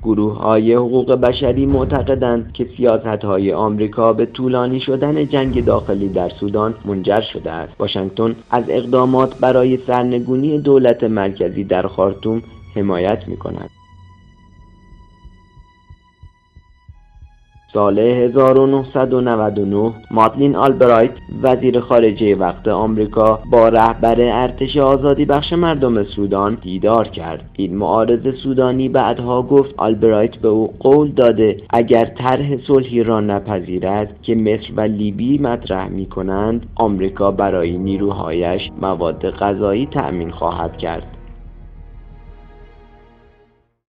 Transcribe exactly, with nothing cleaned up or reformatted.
گروه‌های حقوق بشری معتقدند که سیاست‌های آمریکا به طولانی شدن جنگ داخلی در سودان منجر شده است. واشنگتن از اقدامات برای سرنگونی دولت مرکزی در خارتوم حمایت می‌کند. سال هزار و نهصد و نود و نه مادلین آلبرایت وزیر خارجه وقت آمریکا با رهبر ارتش آزادی بخش مردم سودان دیدار کرد. این معارض سودانی بعدها گفت آلبرایت به او قول داده اگر طرح صلحی را نپذیرد که مصر و لیبی مطرح می‌کنند، آمریکا برای نیروهایش مواد غذایی تأمین خواهد کرد.